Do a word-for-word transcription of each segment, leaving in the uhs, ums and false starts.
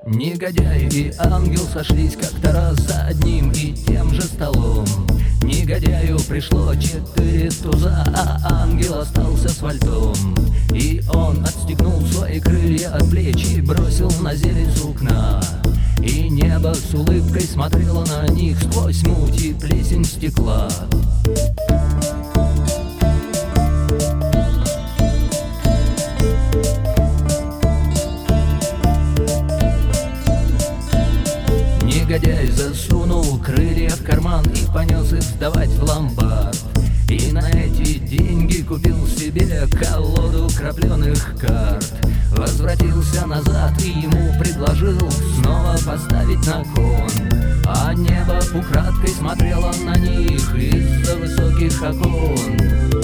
Негодяй и ангел сошлись как-то раз за одним и тем же столом. Негодяю пришло четыре туза, а ангел остался с вальтом. И он отстегнул свои крылья от плеч и бросил на зелень сукна. И небо с улыбкой смотрело на них сквозь муть и плесень стекла. Негодяй засунул крылья в карман и понес их сдавать в ломбард. И на эти деньги купил себе колоду крапленых карт. Возвратился назад и ему предложил снова поставить на кон. А небо украдкой смотрело на них из-за высоких окон.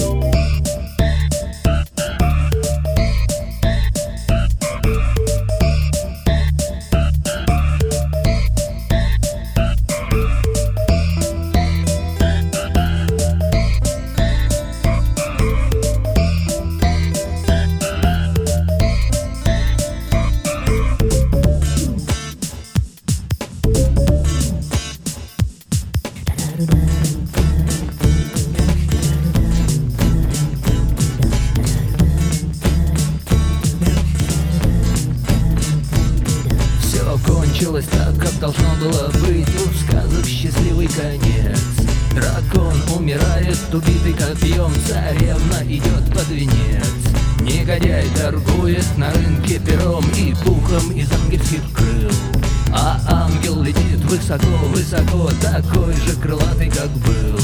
Кончилось так, как должно было быть, у сказок счастливый конец. Дракон умирает, убитый копьем, царевна идет под венец. Негодяй торгует на рынке пером и пухом из ангельских крыл. А ангел летит высоко-высоко, такой же крылатый, как был.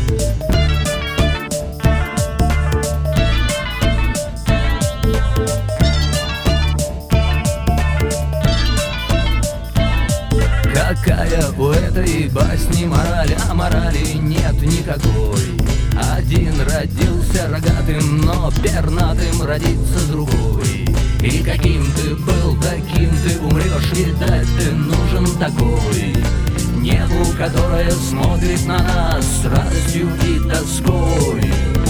Какая у этой басни мораль, а морали нет никакой. Один родился рогатым, но пернатым родится другой. И каким ты был, таким ты умрешь, видать, ты нужен такой. Небу, которое смотрит на нас с радостью и тоской.